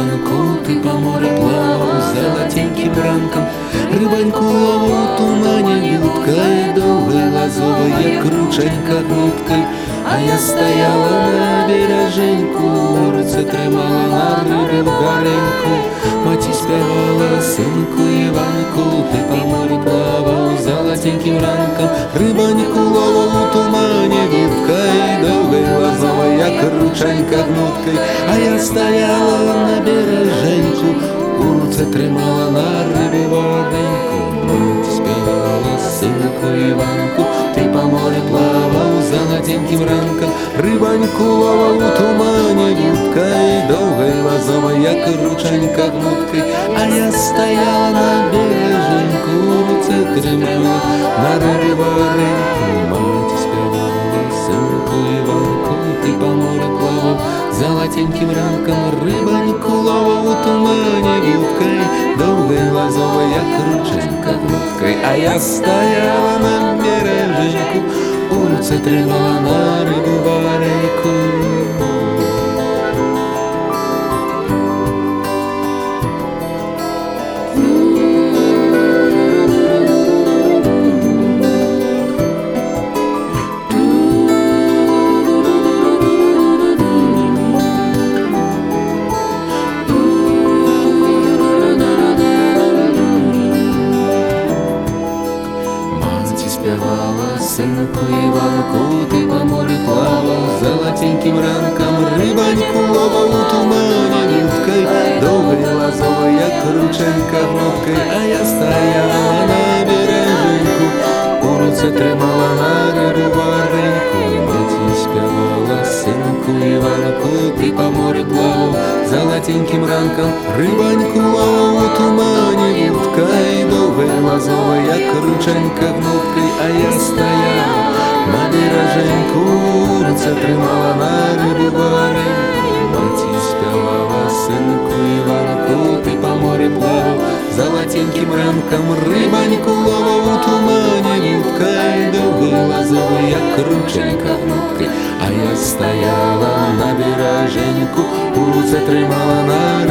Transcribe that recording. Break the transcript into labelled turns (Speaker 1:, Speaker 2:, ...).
Speaker 1: Іванку, ти по морю плавав золотеньким ранком, рибоньку ловив у тумані вудкою, довгою лозовою, як рученька гнуткою. А я стояла на береженьку, в руці тримала на рибу гареньку. Маті співала, синку Іванку, ти по морю плавав золотеньким ранком, рибоньку ловив у тумані вудкою, довгою лозовою, як рученька гнуткою. А я стояла на береженьку, у руці тримала на рибу гареньку. Маті співала, синку Іванку, ти по морю плавав золотеньким ранком, рибоньку ловив у тумані вудкою, довгою лозовою, як рученька гнуткою. А я стояла на береженьку, у руці тримала на рибу гареньку. Маті співала, синку Іванку, ти по морю плавав золотеньким ранком, рибоньку ловив у тумані вудкою, довгою лозовою, як рученька гнуткою. А я стояла на береженьку, у руці тримала на рибу гареньку. Співала, синку Іванку, ти по морю плавав золотеньким ранком, рибоньку ловив у тумані вудкою, довгою лозовою, як рученька гнуткою. А я стояла на береженьку, у руці тримала на рибу гареньку. Маті співала, синку Іванку, ти по морю плавав золотеньким ранком, рибоньку ловив у тумані вудкою, довгою лозовою, як рученька гнуткою. А я стояла на береженьку, у руці тримала на рибу гареньку. Маті співала, синку Іванку, ти по морю плавав золотеньким ранком, рибоньку ловив у тумані вудкою, довгою лозовою, як рученька гнуткою. А я стояла на береженьку, у руці тримала на